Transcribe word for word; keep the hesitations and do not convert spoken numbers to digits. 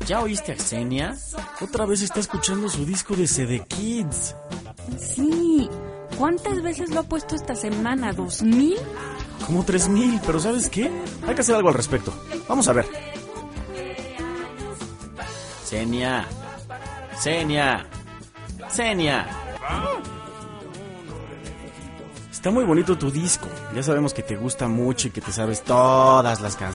¿Ya oíste a Xenia? Otra vez está escuchando su disco de C D Kids. Sí. ¿Cuántas veces lo ha puesto esta semana? ¿Dos mil? Como tres mil, pero ¿sabes qué? Hay que hacer algo al respecto. Vamos a ver. Xenia. Xenia. Xenia. Está muy bonito tu disco. Ya sabemos que te gusta mucho y que te sabes todas las canciones.